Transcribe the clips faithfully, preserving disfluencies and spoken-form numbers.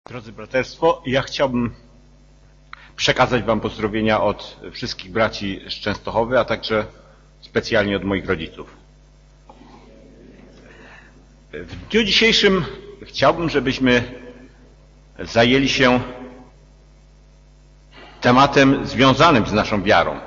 Drodzy braterstwo, ja chciałbym przekazać wam pozdrowienia od wszystkich braci z Częstochowy, a także specjalnie od moich rodziców. W dniu dzisiejszym chciałbym, żebyśmy zajęli się tematem związanym z naszą wiarą.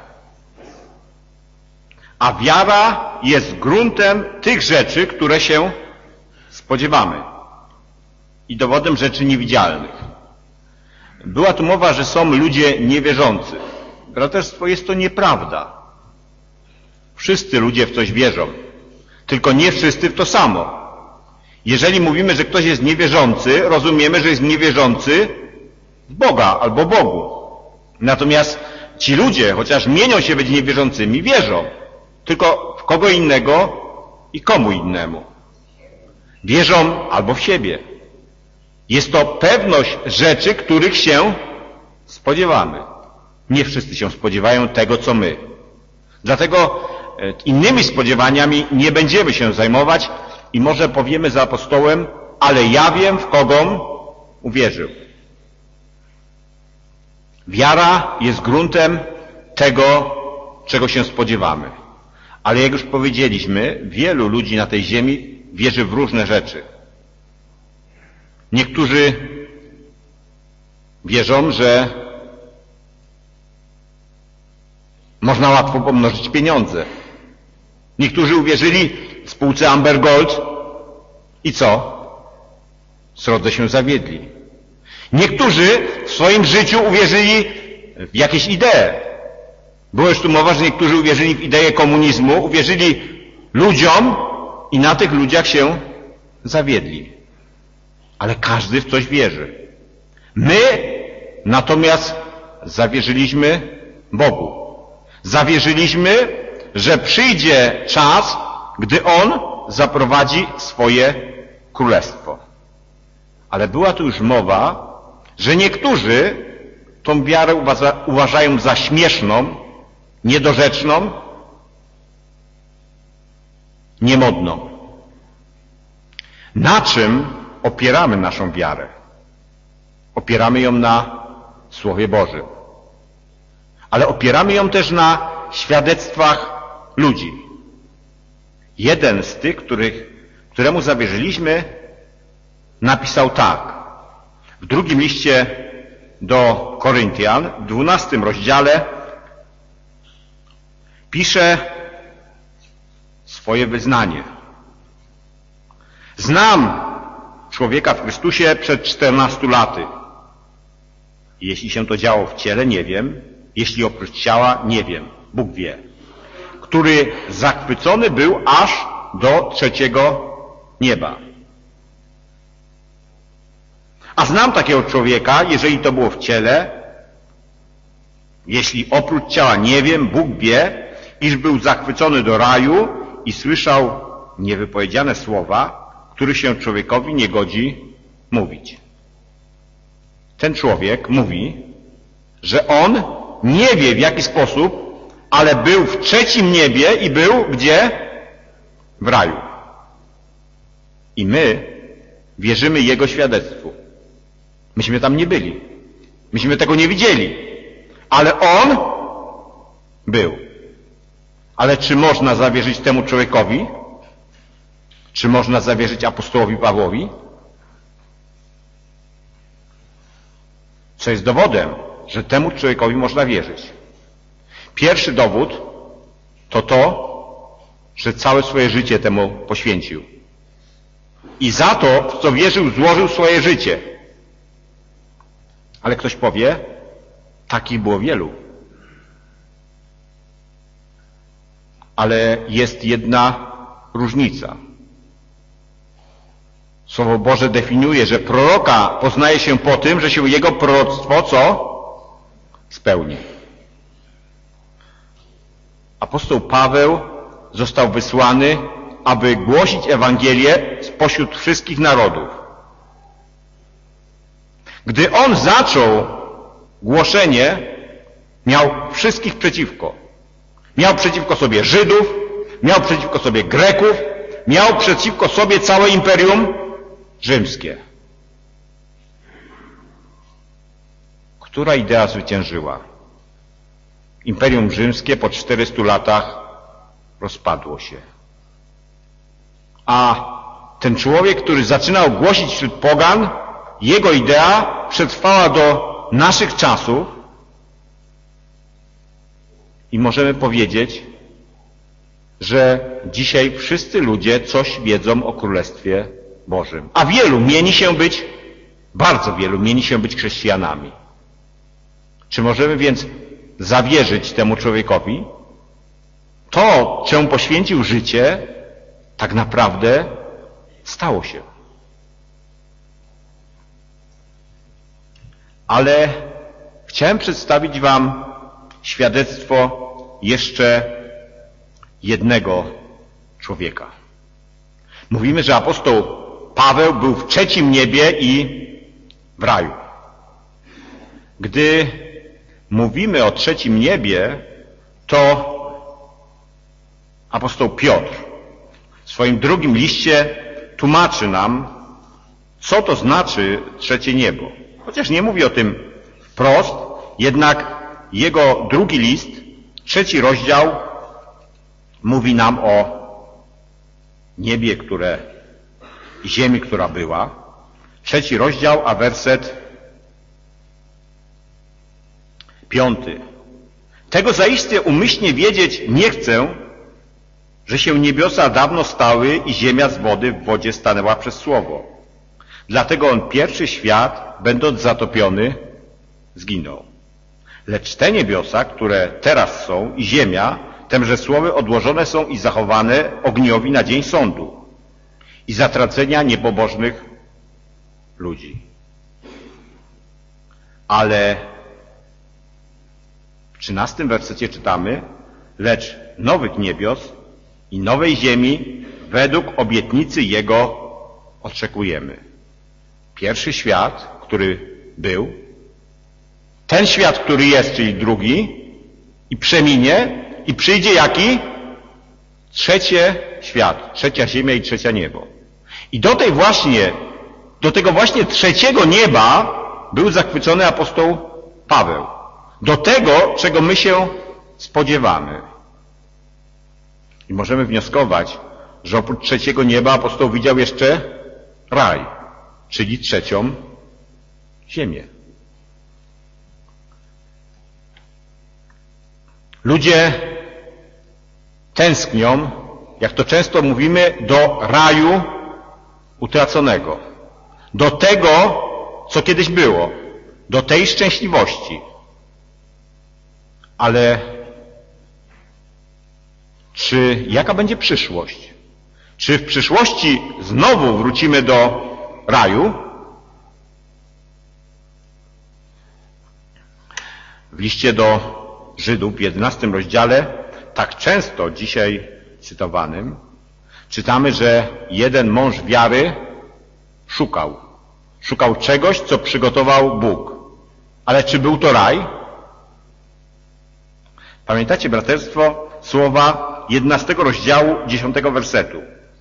A wiara jest gruntem tych rzeczy, które się spodziewamy i dowodem rzeczy niewidzialnych. Była tu mowa, że są ludzie niewierzący. Braterstwo, jest to nieprawda. Wszyscy ludzie w coś wierzą, tylko nie wszyscy w to samo. Jeżeli mówimy, że ktoś jest niewierzący, rozumiemy, że jest niewierzący w Boga albo Bogu. Natomiast ci ludzie, chociaż mienią się być niewierzącymi, wierzą. Tylko w kogo innego i komu innemu. Wierzą albo w siebie. Jest to pewność rzeczy, których się spodziewamy. Nie wszyscy się spodziewają tego, co my. Dlatego innymi spodziewaniami nie będziemy się zajmować i może powiemy za apostołem, ale ja wiem, w kogom uwierzył. Wiara jest gruntem tego, czego się spodziewamy. Ale jak już powiedzieliśmy, wielu ludzi na tej ziemi wierzy w różne rzeczy. Niektórzy wierzą, że można łatwo pomnożyć pieniądze. Niektórzy uwierzyli w spółce Amber Gold i co? Srodze się zawiedli. Niektórzy w swoim życiu uwierzyli w jakieś idee. Było już tu mowa, że niektórzy uwierzyli w ideę komunizmu, uwierzyli ludziom i na tych ludziach się zawiedli. Ale każdy w coś wierzy. My natomiast zawierzyliśmy Bogu. Zawierzyliśmy, że przyjdzie czas, gdy On zaprowadzi swoje królestwo. Ale była tu już mowa, że niektórzy tą wiarę uważa, uważają za śmieszną, niedorzeczną, niemodną. Na czym opieramy naszą wiarę? Opieramy ją na Słowie Bożym. Ale opieramy ją też na świadectwach ludzi. Jeden z tych, których, któremu zawierzyliśmy, napisał tak. W drugim liście do Koryntian, w dwunastym rozdziale, pisze swoje wyznanie. Znam człowieka w Chrystusie przed czternastu laty. Jeśli się to działo w ciele, nie wiem. Jeśli oprócz ciała, nie wiem. Bóg wie. Który zachwycony był aż do trzeciego nieba. A znam takiego człowieka, jeżeli to było w ciele, jeśli oprócz ciała, nie wiem, Bóg wie, iż był zachwycony do raju i słyszał niewypowiedziane słowa, których się człowiekowi nie godzi mówić. Ten człowiek mówi, że on nie wie w jaki sposób, ale był w trzecim niebie i był gdzie? W raju. I my wierzymy jego świadectwu. Myśmy tam nie byli. Myśmy tego nie widzieli. Ale on był. Ale czy można zawierzyć temu człowiekowi? Czy można zawierzyć apostołowi Pawłowi? Co jest dowodem, że temu człowiekowi można wierzyć? Pierwszy dowód to to, że całe swoje życie temu poświęcił. I za to, w co wierzył, złożył swoje życie. Ale ktoś powie, takich było wielu. Ale jest jedna różnica. Słowo Boże definiuje, że proroka poznaje się po tym, że się jego proroctwo co? Spełni. Apostoł Paweł został wysłany, aby głosić Ewangelię spośród wszystkich narodów. Gdy on zaczął głoszenie, miał wszystkich przeciwko. Miał przeciwko sobie Żydów, miał przeciwko sobie Greków, miał przeciwko sobie całe imperium rzymskie. która idea zwyciężyła? Imperium Rzymskie po czterystu latach rozpadło się. A ten człowiek, który zaczynał głosić wśród pogan, jego idea przetrwała do naszych czasów i możemy powiedzieć, że dzisiaj wszyscy ludzie coś wiedzą o Królestwie Bożym. A wielu mieni się być, bardzo wielu mieni się być chrześcijanami. Czy możemy więc zawierzyć temu człowiekowi? To, czemu poświęcił życie, tak naprawdę stało się. Ale chciałem przedstawić wam świadectwo jeszcze jednego człowieka. Mówimy, że apostoł Paweł był w trzecim niebie i w raju. Gdy mówimy o trzecim niebie, to apostoł Piotr w swoim drugim liście tłumaczy nam, co to znaczy trzecie niebo. Chociaż nie mówi o tym wprost, jednak jego drugi list, trzeci rozdział, mówi nam o niebie, które i ziemi, która była. Trzeci rozdział, a werset piąty. Tego zaiste umyślnie wiedzieć nie chcę, że się niebiosa dawno stały i ziemia z wody w wodzie stanęła przez słowo. Dlatego on pierwszy świat, będąc zatopiony, zginął. Lecz te niebiosa, które teraz są, i ziemia, temże słowy odłożone są i zachowane ogniowi na dzień sądu i zatracenia niepobożnych ludzi. Ale w trzynastym wersecie czytamy, lecz nowych niebios i nowej ziemi według obietnicy Jego oczekujemy. Pierwszy świat, który był, ten świat, który jest, czyli drugi, i przeminie, i przyjdzie jaki? Trzecie świat, trzecia ziemia i trzecia niebo. I do tej właśnie, do tego właśnie trzeciego nieba był zachwycony apostoł Paweł. Do tego, czego my się spodziewamy. I możemy wnioskować, że oprócz trzeciego nieba apostoł widział jeszcze raj, czyli trzecią ziemię. Ludzie tęsknią, jak to często mówimy, do raju utraconego. Do tego, co kiedyś było. Do tej szczęśliwości. Ale czy jaka będzie przyszłość? Czy w przyszłości znowu wrócimy do raju? W liście do Żydów w jedenastym rozdziale, tak często dzisiaj cytowanym, czytamy, że jeden mąż wiary szukał. Szukał czegoś, co przygotował Bóg. Ale czy był to raj? Pamiętacie, braterstwo, słowa jedenastego rozdziału, dziesiątego wersetu.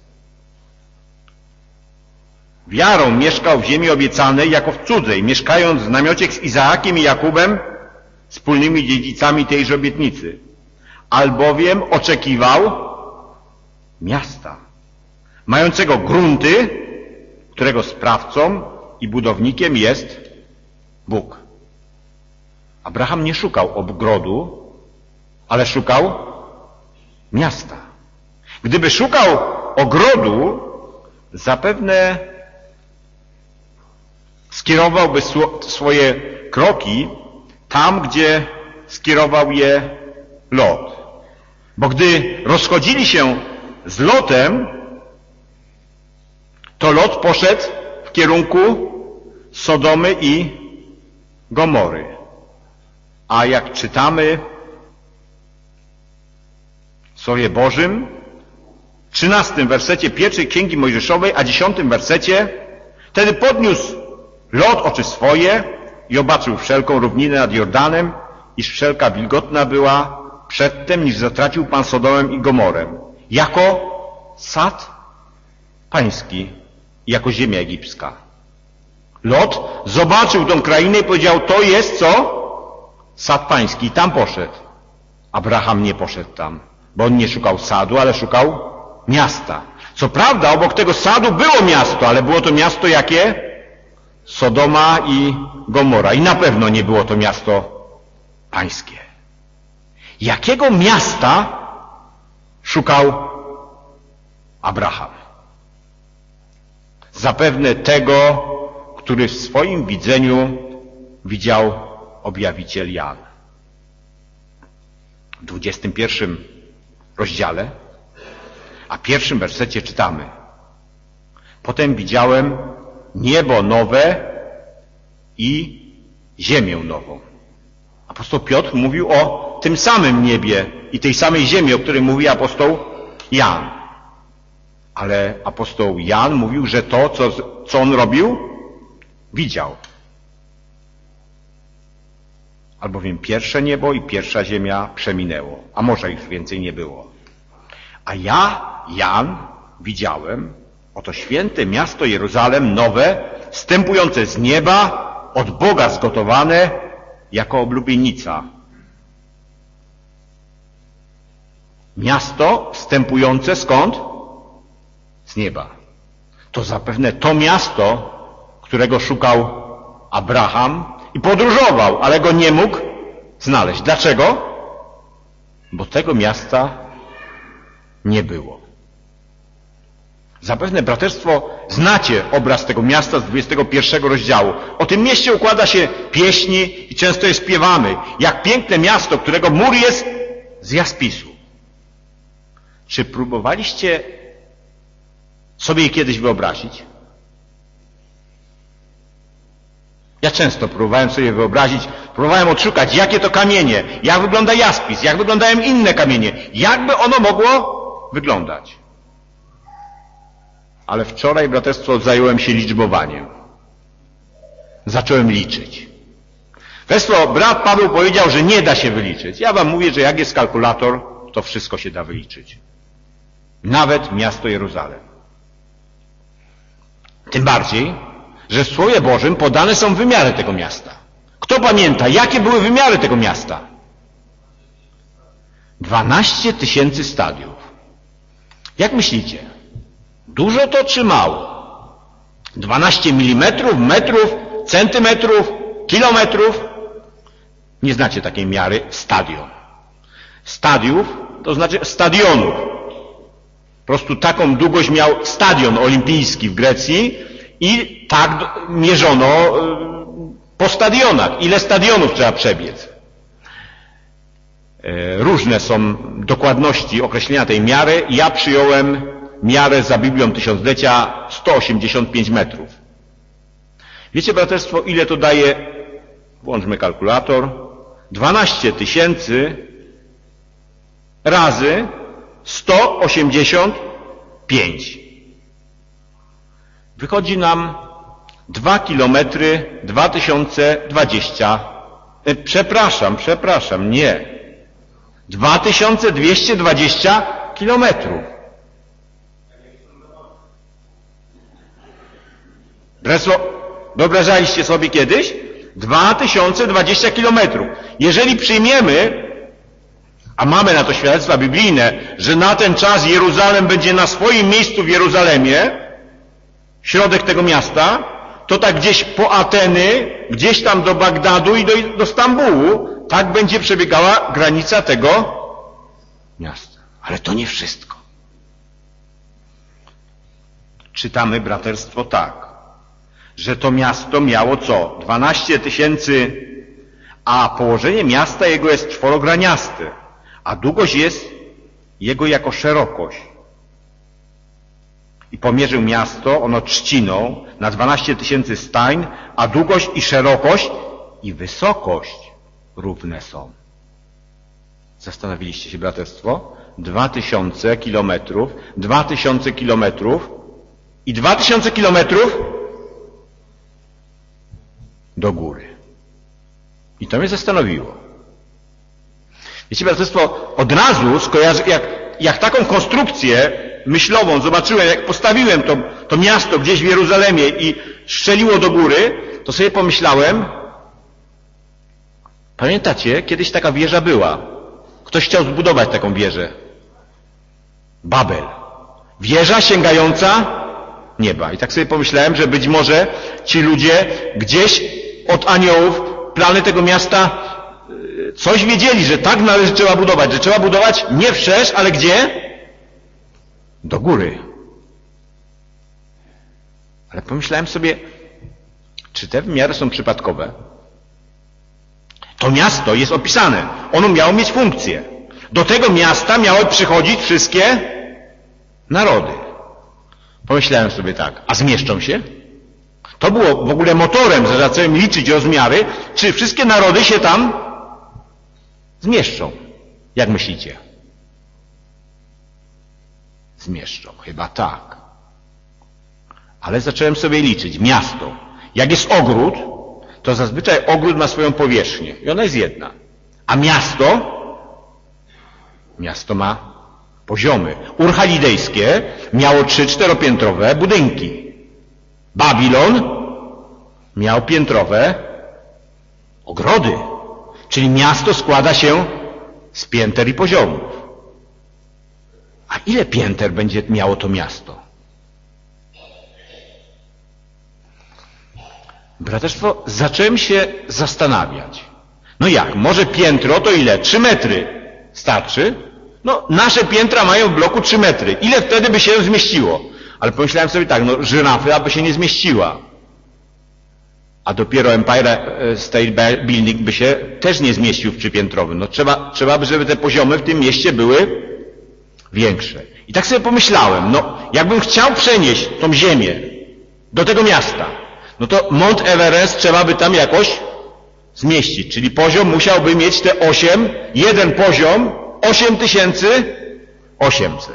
Wiarą mieszkał w ziemi obiecanej jako w cudzej, mieszkając w namiocie z Izaakiem i Jakubem, wspólnymi dziedzicami tejże obietnicy. Albowiem oczekiwał miasta, mającego grunty, którego sprawcą i budownikiem jest Bóg. Abraham nie szukał ogrodu, ale szukał miasta. Gdyby szukał ogrodu, zapewne skierowałby swoje kroki tam, gdzie skierował je Lot. Bo gdy rozchodzili się z Lotem, to Lot poszedł w kierunku Sodomy i Gomory. A jak czytamy w Słowie Bożym, w trzynastym wersecie pierwszej Księgi Mojżeszowej, a dziesiątym wersecie, wtedy podniósł Lot oczy swoje i obaczył wszelką równinę nad Jordanem, iż wszelka wilgotna była przedtem, niż zatracił Pan Sodomem i Gomorę, jako sad pański, jako ziemia egipska. Lot zobaczył tą krainę i powiedział, to jest co? Sad pański. I tam poszedł. Abraham nie poszedł tam, bo on nie szukał sadu, ale szukał miasta. Co prawda obok tego sadu było miasto, ale było to miasto jakie? Sodoma i Gomora. I na pewno nie było to miasto pańskie. Jakiego miasta szukał Abraham? Zapewne tego, który w swoim widzeniu widział objawiciel Jan. W dwudziestym pierwszym rozdziale, a pierwszym wersecie czytamy: potem widziałem niebo nowe i ziemię nową. Apostoł Piotr mówił o tym samym niebie i tej samej ziemi, o której mówi apostoł Jan. Ale apostoł Jan mówił, że to, co, co on robił, widział. Albowiem pierwsze niebo i pierwsza ziemia przeminęło, a może już więcej nie było. A ja, Jan, widziałem oto święte miasto Jeruzalem nowe, wstępujące z nieba, od Boga zgotowane, jako oblubienica. Miasto wstępujące skąd? Z nieba. To zapewne to miasto, którego szukał Abraham i podróżował, ale go nie mógł znaleźć. Dlaczego? Bo tego miasta nie było. Zapewne, braterstwo, znacie obraz tego miasta z dwudziestego pierwszego rozdziału. O tym mieście układa się pieśni i często je śpiewamy. Jak piękne miasto, którego mur jest z jaspisu. Czy próbowaliście sobie je kiedyś wyobrazić? Ja często próbowałem sobie wyobrazić, próbowałem odszukać, jakie to kamienie, jak wygląda jaspis, jak wyglądają inne kamienie, jakby ono mogło wyglądać. Ale wczoraj, braterstwo, zająłem się liczbowaniem. Zacząłem liczyć. Braterstwo, brat Paweł powiedział, że nie da się wyliczyć. Ja wam mówię, że jak jest kalkulator, to wszystko się da wyliczyć. Nawet miasto Jeruzalem. Tym bardziej, że w Słowie Bożym podane są wymiary tego miasta. Kto pamięta, jakie były wymiary tego miasta? dwanaście tysięcy stadiów. Jak myślicie? Dużo to czy mało? dwanaście milimetrów, metrów, centymetrów, kilometrów? Nie znacie takiej miary. Stadion. Stadiów to znaczy stadionów. Po prostu taką długość miał stadion olimpijski w Grecji i tak mierzono po stadionach. Ile stadionów trzeba przebiec? Różne są dokładności określenia tej miary. Ja przyjąłem miarę za Biblią Tysiąclecia sto osiemdziesiąt pięć metrów. Wiecie, braterstwo, ile to daje? Włączmy kalkulator. dwanaście tysięcy razy sto osiemdziesiąt pięć. Wychodzi nam dwa kilometry dwa tysiące dwadzieścia. E, przepraszam, przepraszam, nie. dwa tysiące dwieście dwadzieścia kilometrów. Braterstwo, wyobrażaliście sobie kiedyś? dwa tysiące dwadzieścia kilometrów. Jeżeli przyjmiemy, a mamy na to świadectwa biblijne, że na ten czas Jeruzalem będzie na swoim miejscu w Jeruzalemie, środek tego miasta, to tak gdzieś po Ateny, gdzieś tam do Bagdadu i do, do Stambułu, tak będzie przebiegała granica tego miasta. Ale to nie wszystko. Czytamy, braterstwo, tak, że to miasto miało co? dwanaście tysięcy, a położenie miasta jego jest czworograniaste, a długość jest jego jako szerokość. I pomierzył miasto, ono trzciną, na dwanaście tysięcy stań, a długość i szerokość i wysokość równe są. Zastanowiliście się, braterstwo? Dwa tysiące kilometrów, dwa tysiące kilometrów i dwa tysiące kilometrów do góry. I to mnie zastanowiło. Wiecie, braterstwo, od razu skojarzy, jak, jak taką konstrukcję myślową zobaczyłem, jak postawiłem to, to miasto gdzieś w Jeruzalemie i strzeliło do góry, to sobie pomyślałem, pamiętacie, kiedyś taka wieża była. Ktoś chciał zbudować taką wieżę. Babel. Wieża sięgająca nieba. I tak sobie pomyślałem, że być może ci ludzie gdzieś od aniołów plany tego miasta coś wiedzieli, że tak należy trzeba budować, że trzeba budować nie wszerz, ale gdzie? Do góry. Ale pomyślałem sobie, czy te wymiary są przypadkowe? To miasto jest opisane. Ono miało mieć funkcję. Do tego miasta miały przychodzić wszystkie narody. Pomyślałem sobie tak, a zmieszczą się? To było w ogóle motorem, że zacząłem liczyć rozmiary, czy wszystkie narody się tam zmieszczą. Jak myślicie? Zmieszczą. Chyba tak. Ale zacząłem sobie liczyć. Miasto. Jak jest ogród, to zazwyczaj ogród ma swoją powierzchnię. I ona jest jedna. A miasto? Miasto ma poziomy. Ur Chalidejskie miało trzy czteropiętrowe budynki. Babilon miał piętrowe ogrody. Czyli miasto składa się z pięter i poziomów. A ile pięter będzie miało to miasto? Braterstwo, zacząłem się zastanawiać. No jak? Może piętro to ile? Trzy metry starczy? No, nasze piętra mają w bloku trzy metry. Ile wtedy by się zmieściło? Ale pomyślałem sobie tak, no żyrafy aby się nie zmieściła. A dopiero Empire State Building by się też nie zmieścił w trzypiętrowym. No trzeba, trzeba by, żeby te poziomy w tym mieście były większe. I tak sobie pomyślałem, no jakbym chciał przenieść tą ziemię do tego miasta, no to Mount Everest trzeba by tam jakoś zmieścić. Czyli poziom musiałby mieć te osiem, jeden poziom, osiem tysięcy osiemset.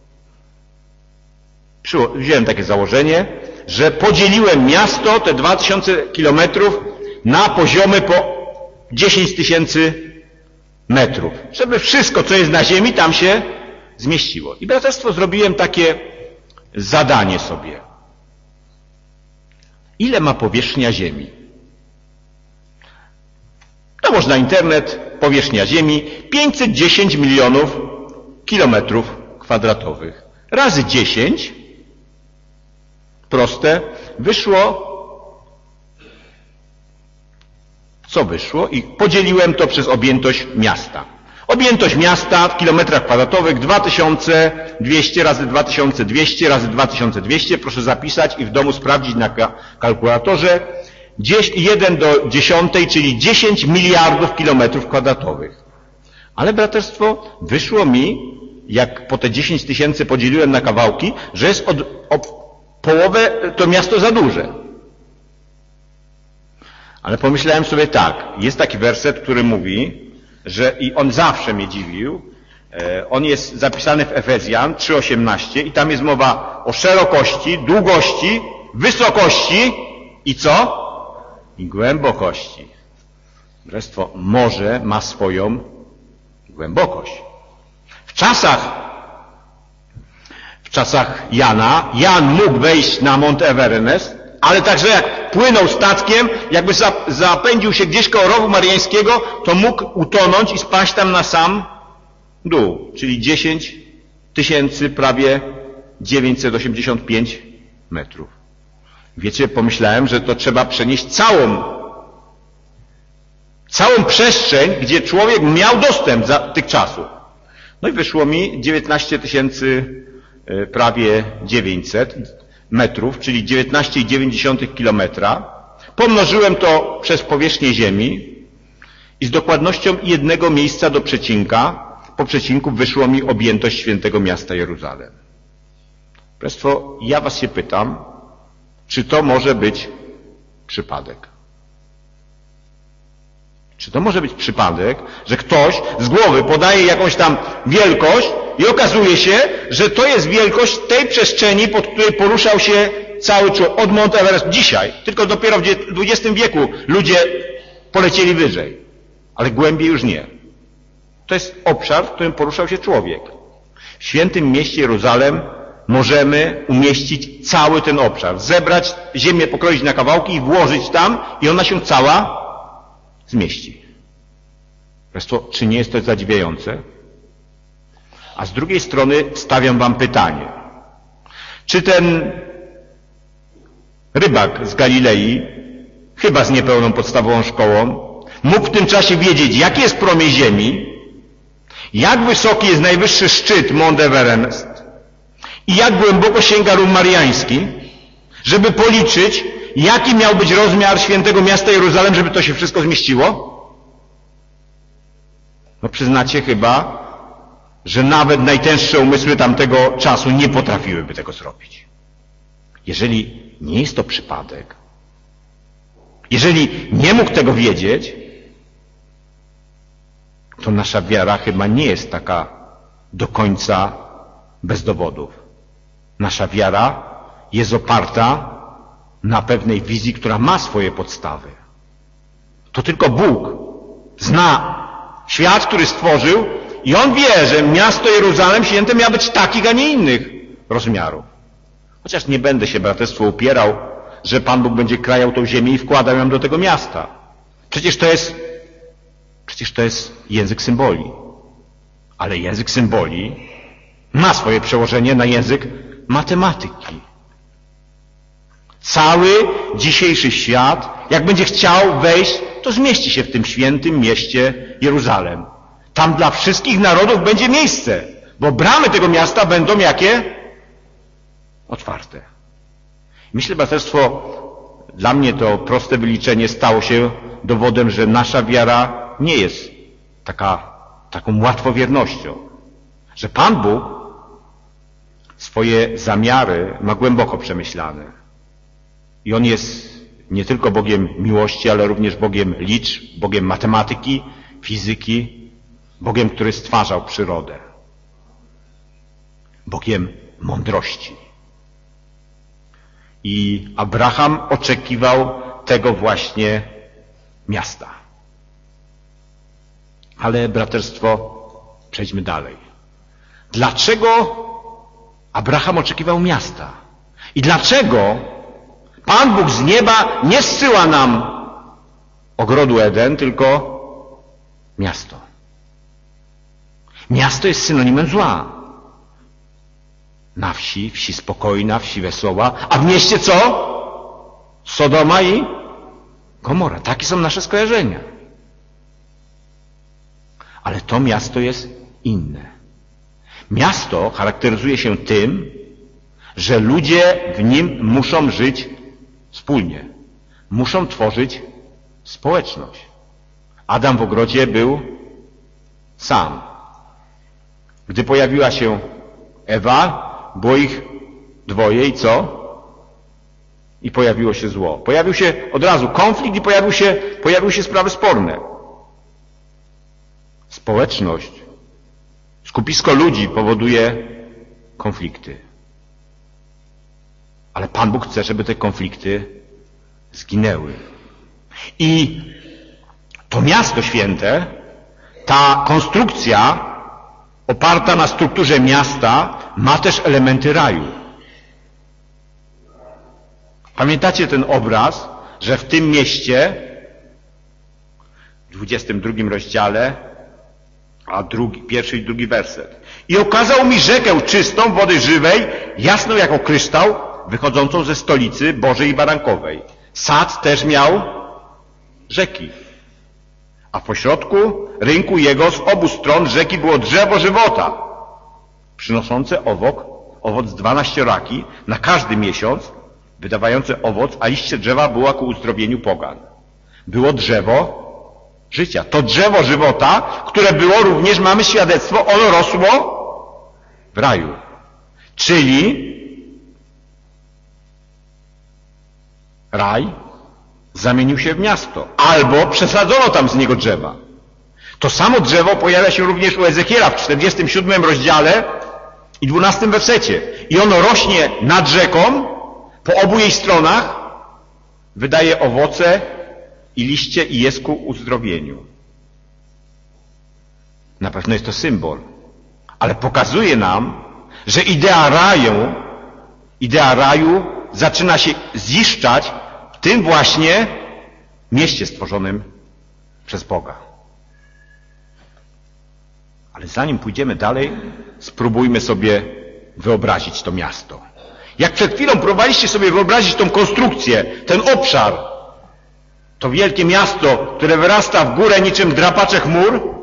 Wziąłem takie założenie, że podzieliłem miasto, te dwa tysiące kilometrów, na poziomy po dziesięć tysięcy metrów. Żeby wszystko, co jest na ziemi, tam się zmieściło. I braterstwo, zrobiłem takie zadanie sobie. Ile ma powierzchnia ziemi? No można internet, powierzchnia ziemi, pięćset dziesięć milionów kilometrów kwadratowych. Razy dziesięć, proste, wyszło, co wyszło? I podzieliłem to przez objętość miasta. Objętość miasta w kilometrach kwadratowych dwa tysiące dwieście razy dwa tysiące dwieście razy dwa tysiące dwieście. Proszę zapisać i w domu sprawdzić na kalkulatorze. jeden do dziesiątej, czyli dziesięć miliardów kilometrów kwadratowych. Ale braterstwo, wyszło mi, jak po te dziesięć tysięcy podzieliłem na kawałki, że jest od, od połowę to miasto za duże. Ale pomyślałem sobie tak, jest taki werset, który mówi, że i on zawsze mnie dziwił, on jest zapisany w Efezjan trzy osiemnaście i tam jest mowa o szerokości, długości, wysokości i co? I głębokości. Bractwo, morze ma swoją głębokość. W czasach, w czasach Jana, Jan mógł wejść na Mount Everest, ale także jak płynął statkiem, jakby zapędził się gdzieś koło rowu mariańskiego, to mógł utonąć i spaść tam na sam dół, czyli dziesięć tysięcy, prawie dziewięćset osiemdziesiąt pięć metrów. Wiecie, pomyślałem, że to trzeba przenieść całą, całą przestrzeń, gdzie człowiek miał dostęp za tych czasów. No i wyszło mi dziewiętnaście tysięcy, prawie dziewięćset metrów, czyli dziewiętnaście przecinek dziewięć kilometra. Pomnożyłem to przez powierzchnię ziemi i z dokładnością jednego miejsca do przecinka, po przecinku wyszło mi objętość świętego miasta Jeruzalem. Bractwo, ja was się pytam, czy to może być przypadek? Czy to może być przypadek, że ktoś z głowy podaje jakąś tam wielkość i okazuje się, że to jest wielkość tej przestrzeni, pod której poruszał się cały człowiek, od Mount Everest dzisiaj. Tylko dopiero w dwudziestym wieku ludzie polecieli wyżej, ale głębiej już nie. To jest obszar, w którym poruszał się człowiek. W świętym mieście Jeruzalem możemy umieścić cały ten obszar. Zebrać ziemię, pokroić na kawałki i włożyć tam i ona się cała zmieści. Państwo, czy nie jest to zadziwiające? A z drugiej strony stawiam wam pytanie. Czy ten rybak z Galilei, chyba z niepełną podstawową szkołą, mógł w tym czasie wiedzieć, jaki jest promień Ziemi, jak wysoki jest najwyższy szczyt Mount Everest i jak głęboko sięga Rów Mariański, żeby policzyć, jaki miał być rozmiar świętego miasta Jeruzalem, żeby to się wszystko zmieściło? No przyznacie chyba, że nawet najtęższe umysły tamtego czasu nie potrafiłyby tego zrobić. Jeżeli nie jest to przypadek, jeżeli nie mógł tego wiedzieć, to nasza wiara chyba nie jest taka do końca bez dowodów. Nasza wiara jest oparta na pewnej wizji, która ma swoje podstawy. To tylko Bóg zna świat, który stworzył i On wie, że miasto Jeruzalem święte miało być takich, a nie innych rozmiarów. Chociaż nie będę się, braterstwo, upierał, że Pan Bóg będzie krajał tą ziemię i wkładał ją do tego miasta. Przecież to jest, przecież to jest język symboli. Ale język symboli ma swoje przełożenie na język matematyki. Cały dzisiejszy świat, jak będzie chciał wejść, to zmieści się w tym świętym mieście Jeruzalem. Tam dla wszystkich narodów będzie miejsce, bo bramy tego miasta będą jakie? Otwarte. Myślę, braterstwo, dla mnie to proste wyliczenie stało się dowodem, że nasza wiara nie jest taka, taką łatwowiernością. Że Pan Bóg swoje zamiary ma głęboko przemyślane. I On jest nie tylko Bogiem miłości, ale również Bogiem liczb, Bogiem matematyki, fizyki, Bogiem, który stwarzał przyrodę. Bogiem mądrości. I Abraham oczekiwał tego właśnie miasta. Ale, braterstwo, przejdźmy dalej. Dlaczego Abraham oczekiwał miasta? I dlaczego Pan Bóg z nieba nie zsyła nam ogrodu Eden, tylko miasto? Miasto jest synonimem zła. Na wsi, wsi spokojna, wsi wesoła, a w mieście co? Sodoma i Gomora. Takie są nasze skojarzenia. Ale to miasto jest inne. Miasto charakteryzuje się tym, że ludzie w nim muszą żyć wspólnie. Muszą tworzyć społeczność. Adam w ogrodzie był sam. Gdy pojawiła się Ewa, było ich dwoje i co? I pojawiło się zło. Pojawił się od razu konflikt i pojawił się, pojawiły się sprawy sporne. Społeczność, skupisko ludzi powoduje konflikty. Ale Pan Bóg chce, żeby te konflikty zginęły. I to miasto święte, ta konstrukcja oparta na strukturze miasta ma też elementy raju. Pamiętacie ten obraz, że w tym mieście w dwudziestym drugim rozdziale, a drugi, pierwszy i drugi werset. I okazał mi rzekę czystą, wody żywej, jasną jako kryształ, wychodzącą ze stolicy Bożej i Barankowej. Sad też miał rzeki. A w pośrodku rynku jego z obu stron rzeki było drzewo żywota, przynoszące owoc, owoc dwanaścioraki na każdy miesiąc, wydawające owoc, a liście drzewa była ku uzdrowieniu pogan. Było drzewo życia. To drzewo żywota, które było również, mamy świadectwo, ono rosło w raju. Czyli raj zamienił się w miasto. Albo przesadzono tam z niego drzewa. To samo drzewo pojawia się również u Ezechiela w czterdziestym siódmym rozdziale i dwunastym wersecie. I ono rośnie nad rzeką, po obu jej stronach, wydaje owoce i liście i jest ku uzdrowieniu. Na pewno jest to symbol, ale pokazuje nam, że idea raju, idea raju zaczyna się ziszczać w tym właśnie mieście stworzonym przez Boga. Ale zanim pójdziemy dalej, spróbujmy sobie wyobrazić to miasto. Jak przed chwilą próbowaliście sobie wyobrazić tą konstrukcję, ten obszar, to wielkie miasto, które wyrasta w górę niczym drapacze chmur,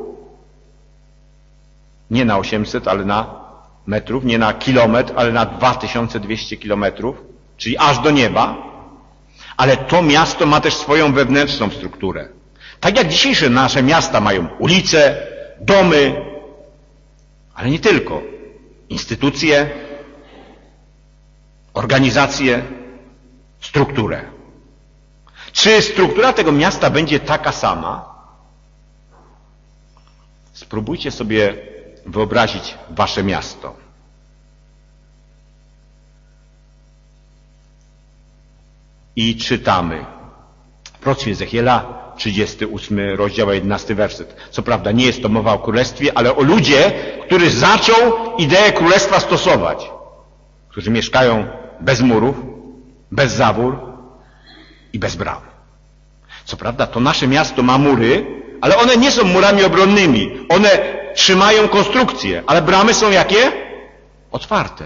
nie na osiemset, ale na metrów, nie na kilometr, ale na dwa tysiące dwieście kilometrów, czyli aż do nieba, ale to miasto ma też swoją wewnętrzną strukturę. Tak jak dzisiejsze nasze miasta mają ulice, domy, ale nie tylko. Instytucje, organizacje, strukturę. Czy struktura tego miasta będzie taka sama? Spróbujcie sobie wyobrazić wasze miasto. I czytamy. Proroctwie Ezechiela, trzydziesty ósmy rozdział, jedenasty werset. Co prawda nie jest to mowa o królestwie, ale o ludzie, który zaczął ideę królestwa stosować. Którzy mieszkają bez murów, bez zawór i bez bram. Co prawda to nasze miasto ma mury, ale one nie są murami obronnymi. One trzymają konstrukcję, ale bramy są jakie? Otwarte.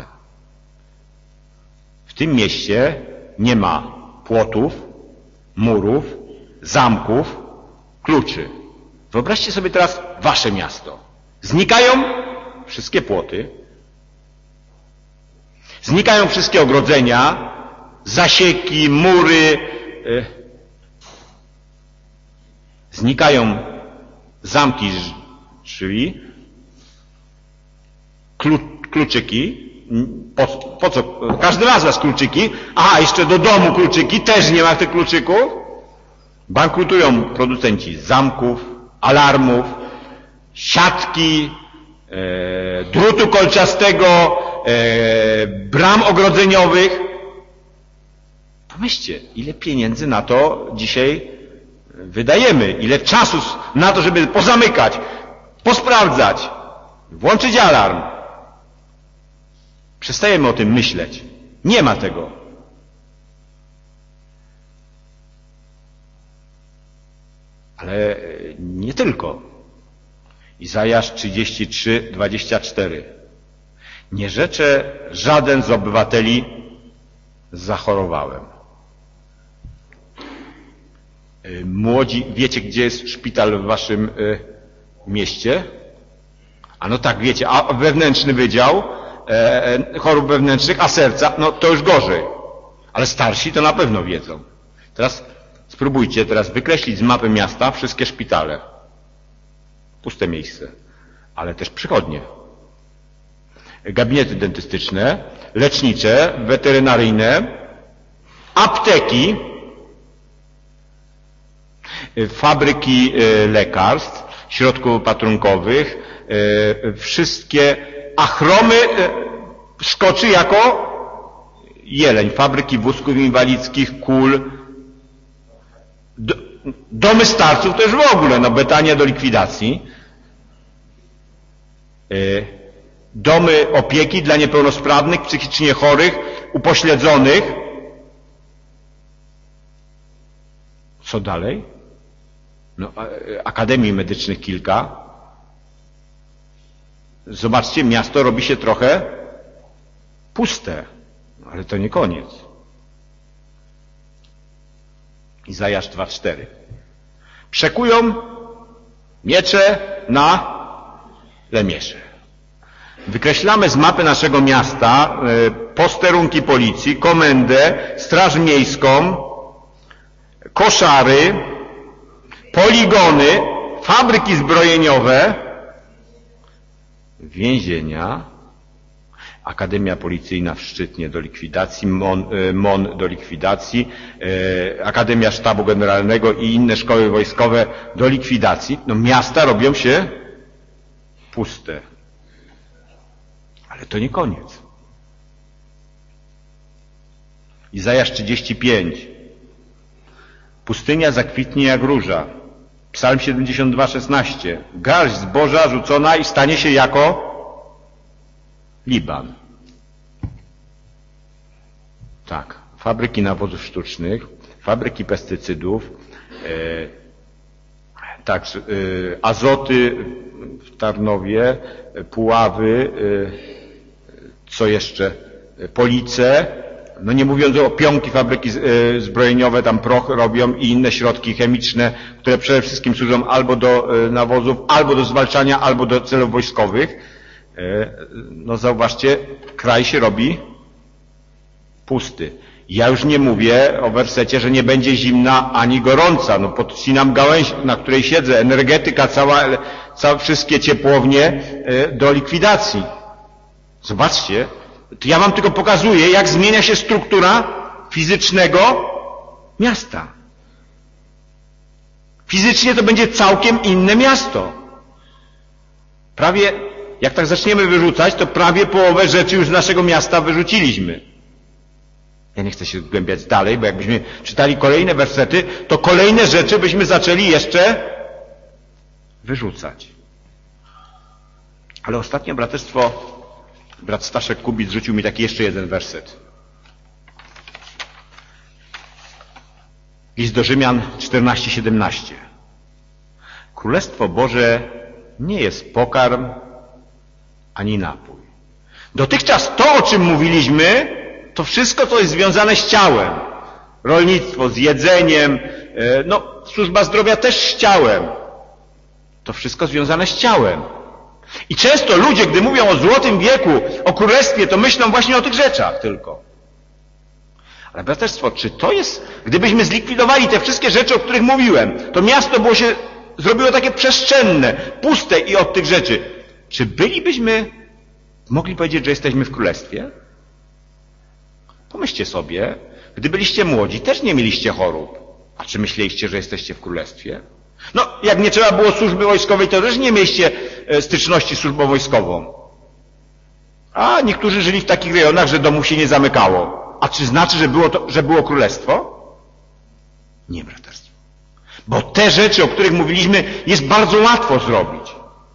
W tym mieście nie ma płotów, murów, zamków, kluczy. Wyobraźcie sobie teraz wasze miasto. Znikają wszystkie płoty, znikają wszystkie ogrodzenia, zasieki, mury, yy, znikają zamki drzwi, klu, kluczyki. Po, po co? Każdy ma z was kluczyki. Aha, jeszcze do domu kluczyki. Też nie ma tych kluczyków. Bankrutują producenci zamków, alarmów, siatki, e, drutu kolczastego, e, bram ogrodzeniowych. Pomyślcie, ile pieniędzy na to dzisiaj wydajemy. Ile czasu na to, żeby pozamykać, posprawdzać, włączyć alarm. Przestajemy o tym myśleć. Nie ma tego. Ale nie tylko. Izajasz trzydzieści trzy, dwadzieścia cztery. Nie rzecze żaden z obywateli zachorowałem. Młodzi, wiecie, gdzie jest szpital w waszym y, mieście? A no tak, wiecie, a wewnętrzny wydział e, chorób wewnętrznych, a serca, no to już gorzej. Ale starsi to na pewno wiedzą. Teraz spróbujcie teraz wykreślić z mapy miasta wszystkie szpitale. Puste miejsce. Ale też przychodnie. Gabinety dentystyczne, lecznicze, weterynaryjne, apteki, fabryki lekarstw, środków opatrunkowych, wszystkie achromy szkoczy jako jeleń, fabryki wózków inwalidzkich, kul, domy starców też w ogóle, no Betania do likwidacji, domy opieki dla niepełnosprawnych, psychicznie chorych, upośledzonych. Co dalej? No, akademii medycznych kilka. Zobaczcie, miasto robi się trochę puste, ale to nie koniec. Izajasz dwa cztery. Przekują miecze na lemiesze. Wykreślamy z mapy naszego miasta posterunki policji, komendę, straż miejską, koszary, poligony, fabryki zbrojeniowe, więzienia, Akademia Policyjna w Szczytnie do likwidacji, MON, MON do likwidacji, Akademia Sztabu Generalnego i inne szkoły wojskowe do likwidacji. No miasta robią się puste. Ale to nie koniec. Izajasz trzydzieści pięć. Pustynia zakwitnie jak róża. Psalm siedemdziesiąt dwa szesnaście. Garść zboża rzucona i stanie się jako Liban. Tak, fabryki nawozów sztucznych, fabryki pestycydów, e, tak, e, azoty w Tarnowie, Puławy, e, co jeszcze, Police, no nie mówiąc o pionki fabryki e, zbrojeniowe, tam proch robią i inne środki chemiczne, które przede wszystkim służą albo do e, nawozów, albo do zwalczania, albo do celów wojskowych. E, no zauważcie, kraj się robi pusty. Ja już nie mówię o wersecie, że nie będzie zimna ani gorąca. No podcinam gałęź, na której siedzę. Energetyka, cała, całe, wszystkie ciepłownie do likwidacji. Zobaczcie, to ja wam tylko pokazuję, jak zmienia się struktura fizycznego miasta. Fizycznie to będzie całkiem inne miasto. Prawie, jak tak zaczniemy wyrzucać, to prawie połowę rzeczy już z naszego miasta wyrzuciliśmy. Ja nie chcę się zgłębiać dalej, bo jakbyśmy czytali kolejne wersety, to kolejne rzeczy byśmy zaczęli jeszcze wyrzucać. Ale ostatnio, braterstwo, brat Staszek Kubicz rzucił mi taki jeszcze jeden werset. List do Rzymian czternaście siedemnaście. Królestwo Boże nie jest pokarm ani napój. Dotychczas to, o czym mówiliśmy, to wszystko, co jest związane z ciałem. Rolnictwo z jedzeniem, no służba zdrowia też z ciałem. To wszystko związane z ciałem. I często ludzie, gdy mówią o złotym wieku, o królestwie, to myślą właśnie o tych rzeczach tylko. Ale braterstwo, czy to jest, gdybyśmy zlikwidowali te wszystkie rzeczy, o których mówiłem, to miasto było się, zrobiło takie przestrzenne, puste i od tych rzeczy. Czy bylibyśmy mogli powiedzieć, że jesteśmy w królestwie? Pomyślcie sobie, gdy byliście młodzi, też nie mieliście chorób. A czy myśleliście, że jesteście w królestwie? No, jak nie trzeba było służby wojskowej, to też nie mieliście styczności z służbą wojskową. A niektórzy żyli w takich rejonach, że domów się nie zamykało. A czy znaczy, że było, to, że było królestwo? Nie, braterstwo. Bo te rzeczy, o których mówiliśmy, jest bardzo łatwo zrobić.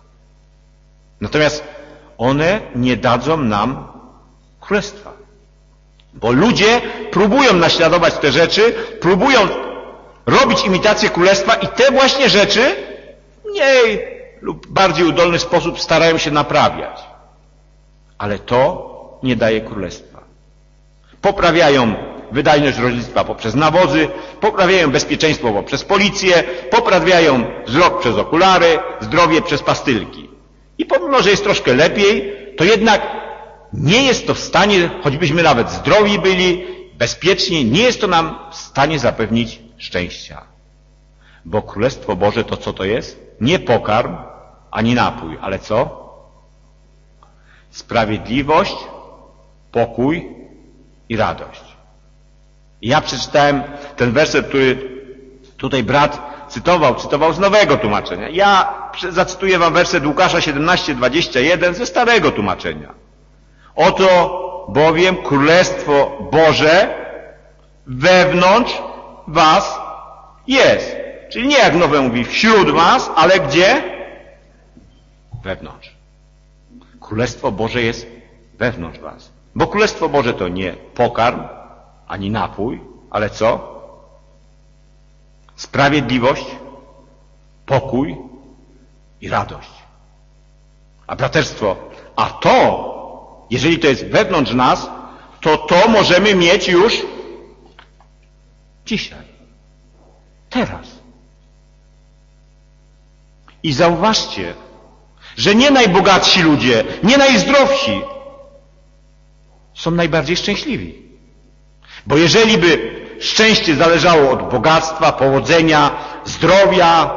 Natomiast one nie dadzą nam królestwa. Bo ludzie próbują naśladować te rzeczy, próbują robić imitację królestwa i te właśnie rzeczy w mniej lub bardziej udolny sposób starają się naprawiać. Ale to nie daje królestwa. Poprawiają wydajność rolnictwa poprzez nawozy, poprawiają bezpieczeństwo poprzez policję, poprawiają wzrok przez okulary, zdrowie przez pastylki. I pomimo, że jest troszkę lepiej, to jednak nie jest to w stanie, choćbyśmy nawet zdrowi byli, bezpieczni, nie jest to nam w stanie zapewnić szczęścia. Bo Królestwo Boże to co to jest? Nie pokarm, ani napój, ale co? Sprawiedliwość, pokój i radość. I ja przeczytałem ten werset, który tutaj brat cytował, cytował z nowego tłumaczenia. Ja zacytuję wam werset Łukasza siedemnaście dwadzieścia jeden ze starego tłumaczenia. Oto bowiem Królestwo Boże wewnątrz was jest. Czyli nie jak nowe mówi wśród was, ale gdzie? Wewnątrz. Królestwo Boże jest wewnątrz was. Bo Królestwo Boże to nie pokarm, ani napój, ale co? Sprawiedliwość, pokój i radość. A braterstwo, a to, jeżeli to jest wewnątrz nas, to to możemy mieć już dzisiaj. Teraz. I zauważcie, że nie najbogatsi ludzie, nie najzdrowsi są najbardziej szczęśliwi. Bo jeżeli by szczęście zależało od bogactwa, powodzenia, zdrowia,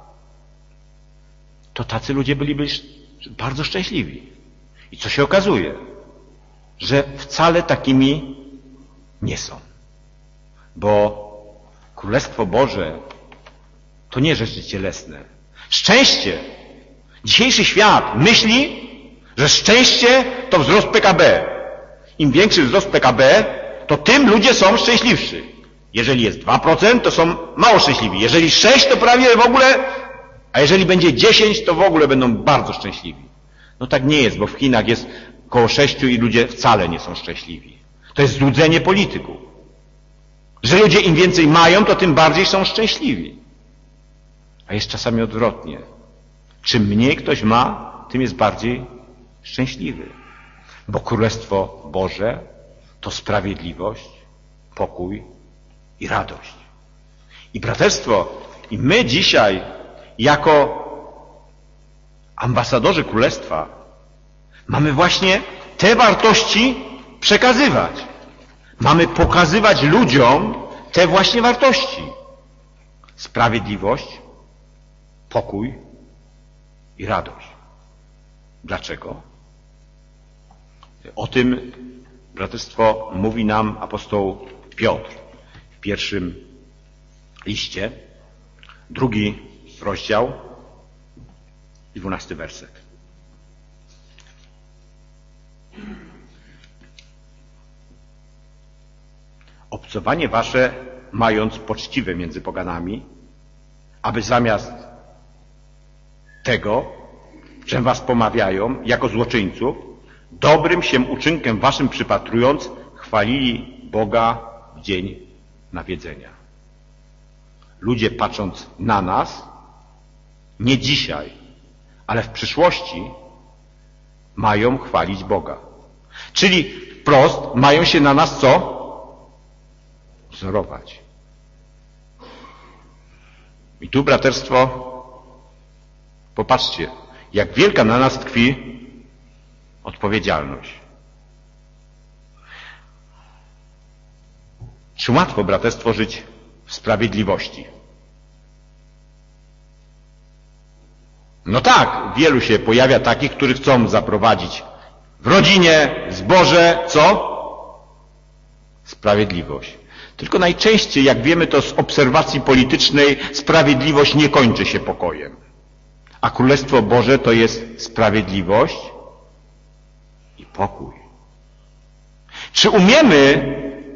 to tacy ludzie byliby bardzo szczęśliwi. I co się okazuje? Że wcale takimi nie są. Bo Królestwo Boże to nie rzeczy cielesne. Szczęście. Dzisiejszy świat myśli, że szczęście to wzrost P K B. Im większy wzrost P K B, to tym ludzie są szczęśliwszy. Jeżeli jest dwa procent, to są mało szczęśliwi. Jeżeli sześć, to prawie w ogóle, a jeżeli będzie dziesięć, to w ogóle będą bardzo szczęśliwi. No tak nie jest, bo w Chinach jest około sześciu i ludzie wcale nie są szczęśliwi. To jest złudzenie polityków. Że ludzie im więcej mają, to tym bardziej są szczęśliwi. A jest czasami odwrotnie. Czym mniej ktoś ma, tym jest bardziej szczęśliwy. Bo Królestwo Boże to sprawiedliwość, pokój i radość. I braterstwo, i my dzisiaj jako ambasadorzy Królestwa mamy właśnie te wartości przekazywać. Mamy pokazywać ludziom te właśnie wartości. Sprawiedliwość, pokój i radość. Dlaczego? O tym, braterstwo, mówi nam apostoł Piotr w pierwszym liście, drugi rozdział i dwunasty werset. Obcowanie wasze mając poczciwe między poganami, aby zamiast tego, czym was pomawiają, jako złoczyńców, dobrym się uczynkiem waszym przypatrując, chwalili Boga w dzień nawiedzenia. Ludzie, patrząc na nas, nie dzisiaj, ale w przyszłości, mają chwalić Boga. Czyli wprost mają się na nas co? Wzorować. I tu, braterstwo, popatrzcie, jak wielka na nas tkwi odpowiedzialność. Czy łatwo, braterstwo, żyć w sprawiedliwości? No tak, wielu się pojawia takich, którzy chcą zaprowadzić w rodzinie, w zborze, co? Sprawiedliwość. Tylko najczęściej, jak wiemy to z obserwacji politycznej, sprawiedliwość nie kończy się pokojem. A Królestwo Boże to jest sprawiedliwość i pokój. Czy umiemy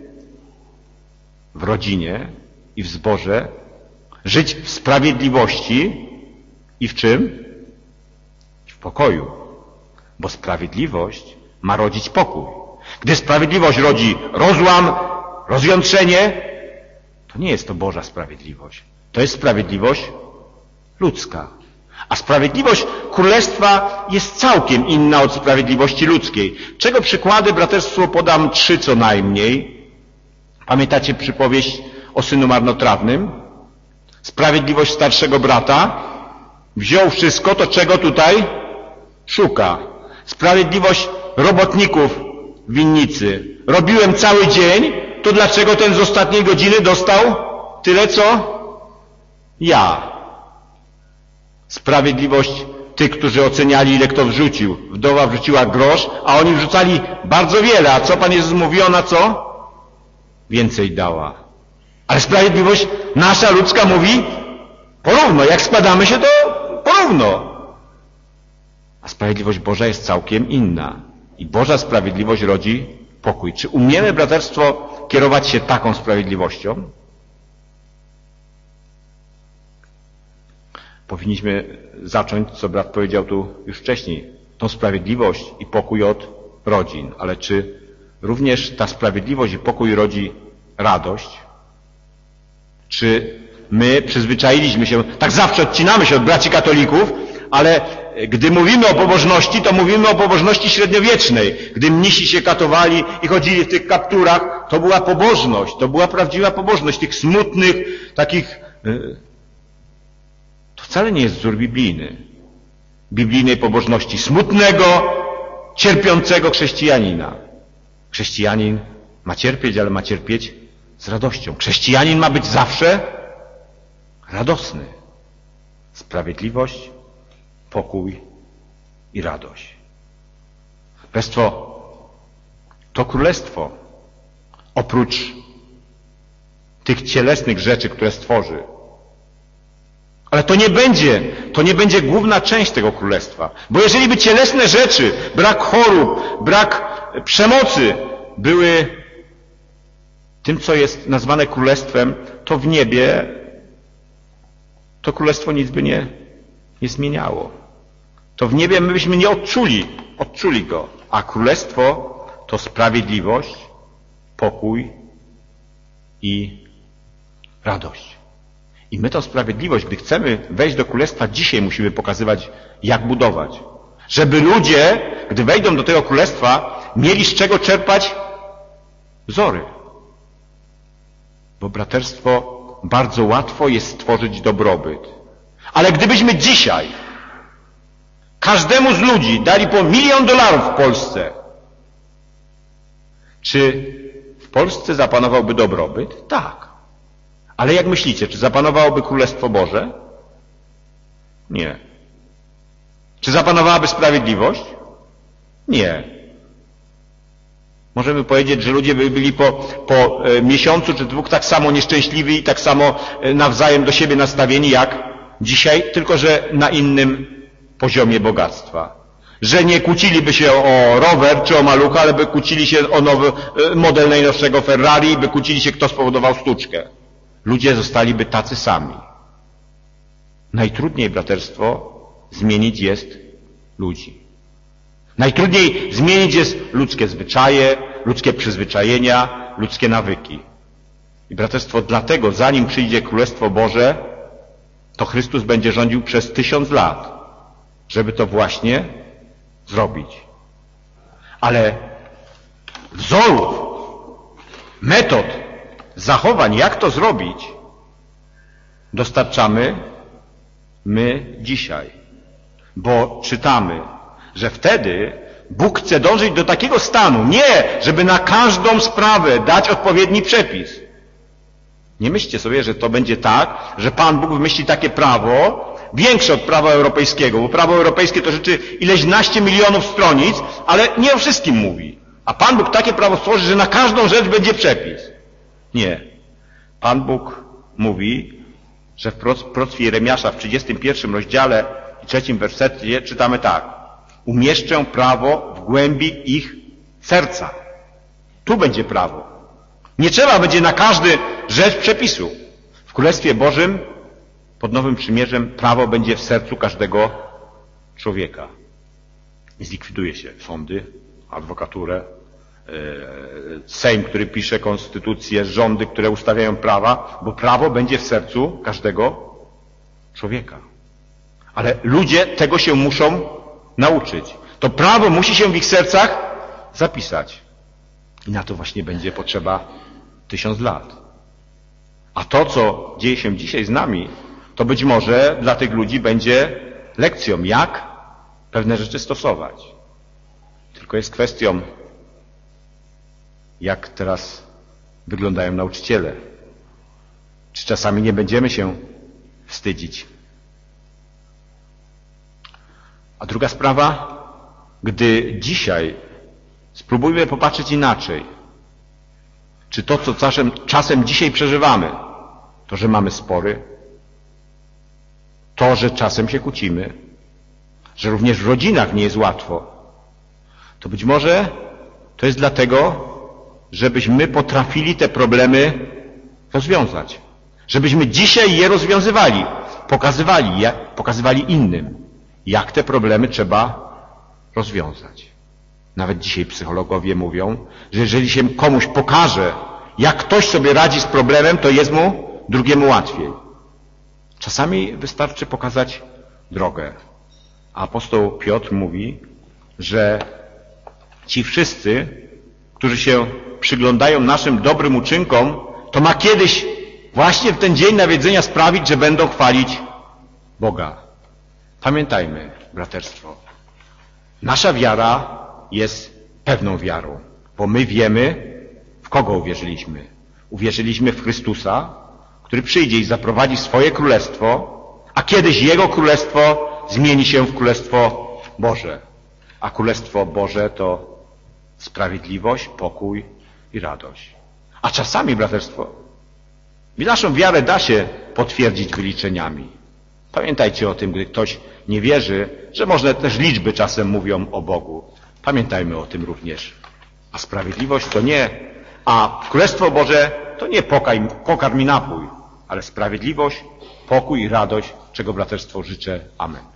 w rodzinie i w zborze żyć w sprawiedliwości i w czym? I w pokoju. Bo sprawiedliwość ma rodzić pokój. Gdy sprawiedliwość rodzi rozłam, rozjątrzenie, to nie jest to Boża sprawiedliwość. To jest sprawiedliwość ludzka. A sprawiedliwość Królestwa jest całkiem inna od sprawiedliwości ludzkiej. Czego przykłady, braterstwo, podam trzy co najmniej. Pamiętacie przypowieść o synu marnotrawnym? Sprawiedliwość starszego brata wziął wszystko, to czego tutaj szuka. Sprawiedliwość robotników w winnicy. Robiłem cały dzień, to dlaczego ten z ostatniej godziny dostał tyle, co ja? Sprawiedliwość tych, którzy oceniali, ile kto wrzucił. Wdowa wrzuciła grosz, a oni wrzucali bardzo wiele. A co Pan Jezus mówi? Ona co? Więcej dała. Ale sprawiedliwość nasza, ludzka mówi porówno. Jak składamy się, to porówno. A sprawiedliwość Boża jest całkiem inna. I Boża sprawiedliwość rodzi pokój. Czy umiemy, braterstwo, kierować się taką sprawiedliwością? Powinniśmy zacząć, co brat powiedział tu już wcześniej, tą sprawiedliwość i pokój od rodzin. Ale czy również ta sprawiedliwość i pokój rodzi radość? Czy my przyzwyczailiśmy się, tak zawsze odcinamy się od braci katolików, ale gdy mówimy o pobożności, to mówimy o pobożności średniowiecznej. Gdy mnisi się katowali i chodzili w tych kapturach, to była pobożność, to była prawdziwa pobożność tych smutnych, takich... To wcale nie jest wzór biblijny. Biblijnej pobożności smutnego, cierpiącego chrześcijanina. Chrześcijanin ma cierpieć, ale ma cierpieć z radością. Chrześcijanin ma być zawsze radosny. Sprawiedliwość, pokój i radość. Braterstwo, to królestwo, oprócz tych cielesnych rzeczy, które stworzy, ale to nie będzie, to nie będzie główna część tego królestwa. Bo jeżeli by cielesne rzeczy, brak chorób, brak przemocy były tym, co jest nazwane królestwem, to w niebie to królestwo nic by nie, nie zmieniało. To w niebie my byśmy nie odczuli, odczuli go. A królestwo to sprawiedliwość, pokój i radość. I my tę sprawiedliwość, gdy chcemy wejść do królestwa, dzisiaj musimy pokazywać, jak budować. Żeby ludzie, gdy wejdą do tego królestwa, mieli z czego czerpać wzory. Bo braterstwo, bardzo łatwo jest stworzyć dobrobyt. Ale gdybyśmy dzisiaj każdemu z ludzi dali po milion dolarów w Polsce, czy w Polsce zapanowałby dobrobyt? Tak. Ale jak myślicie, czy zapanowałoby Królestwo Boże? Nie. Czy zapanowałaby sprawiedliwość? Nie. Możemy powiedzieć, że ludzie by byli po, po e, miesiącu czy dwóch tak samo nieszczęśliwi i tak samo e, nawzajem do siebie nastawieni jak dzisiaj, tylko że na innym poziomie bogactwa. Że nie kłóciliby się o rower czy o malucha, ale by kłócili się o nowy e, model najnowszego Ferrari i by kłócili się, kto spowodował sztuczkę. Ludzie zostaliby tacy sami. Najtrudniej, braterstwo, zmienić jest ludzi. Najtrudniej zmienić jest ludzkie zwyczaje, ludzkie przyzwyczajenia, ludzkie nawyki. I braterstwo, dlatego zanim przyjdzie Królestwo Boże, to Chrystus będzie rządził przez tysiąc lat, żeby to właśnie zrobić. Ale wzorów, metod, zachowań, jak to zrobić, dostarczamy my dzisiaj. Bo czytamy, że wtedy Bóg chce dążyć do takiego stanu, nie żeby na każdą sprawę dać odpowiedni przepis. Nie myślcie sobie, że to będzie tak, że Pan Bóg wymyśli takie prawo, większe od prawa europejskiego, bo prawo europejskie to rzeczy ileś naście milionów stronic, ale nie o wszystkim mówi. A Pan Bóg takie prawo stworzy, że na każdą rzecz będzie przepis. Nie. Pan Bóg mówi, że w proroctwie Jeremiasza w trzydziestym pierwszym rozdziale i trzecim wersecie czytamy tak. Umieszczę prawo w głębi ich serca. Tu będzie prawo. Nie trzeba będzie na każdy rzecz przepisu. W Królestwie Bożym pod Nowym Przymierzem prawo będzie w sercu każdego człowieka. I zlikwiduje się sądy, adwokaturę, Sejm, który pisze konstytucję, rządy, które ustawiają prawa, bo prawo będzie w sercu każdego człowieka. Ale ludzie tego się muszą nauczyć. To prawo musi się w ich sercach zapisać. I na to właśnie będzie potrzeba tysiąc lat. A to, co dzieje się dzisiaj z nami, to być może dla tych ludzi będzie lekcją, jak pewne rzeczy stosować. Tylko jest kwestią, jak teraz wyglądają nauczyciele. Czy czasami nie będziemy się wstydzić? A druga sprawa, gdy dzisiaj spróbujmy popatrzeć inaczej. Czy to, co czasem, czasem dzisiaj przeżywamy, to, że mamy spory, to, że czasem się kłócimy, że również w rodzinach nie jest łatwo, to być może to jest dlatego, żebyśmy potrafili te problemy rozwiązać. Żebyśmy dzisiaj je rozwiązywali, pokazywali, jak, pokazywali innym, jak te problemy trzeba rozwiązać. Nawet dzisiaj psychologowie mówią, że jeżeli się komuś pokaże, jak ktoś sobie radzi z problemem, to jest mu drugiemu łatwiej. Czasami wystarczy pokazać drogę. A apostoł Piotr mówi, że ci wszyscy, którzy się przyglądają naszym dobrym uczynkom, to ma kiedyś właśnie w ten dzień nawiedzenia sprawić, że będą chwalić Boga. Pamiętajmy, braterstwo, nasza wiara jest pewną wiarą, bo my wiemy, w kogo uwierzyliśmy. Uwierzyliśmy w Chrystusa, który przyjdzie i zaprowadzi swoje królestwo, a kiedyś Jego królestwo zmieni się w Królestwo Boże. A Królestwo Boże to sprawiedliwość, pokój i radość. A czasami, braterstwo, naszą wiarę da się potwierdzić wyliczeniami. Pamiętajcie o tym, gdy ktoś nie wierzy, że może też liczby czasem mówią o Bogu. Pamiętajmy o tym również. A sprawiedliwość to nie, a Królestwo Boże to nie pokarm i napój, ale sprawiedliwość, pokój i radość, czego braterstwo życzę. Amen.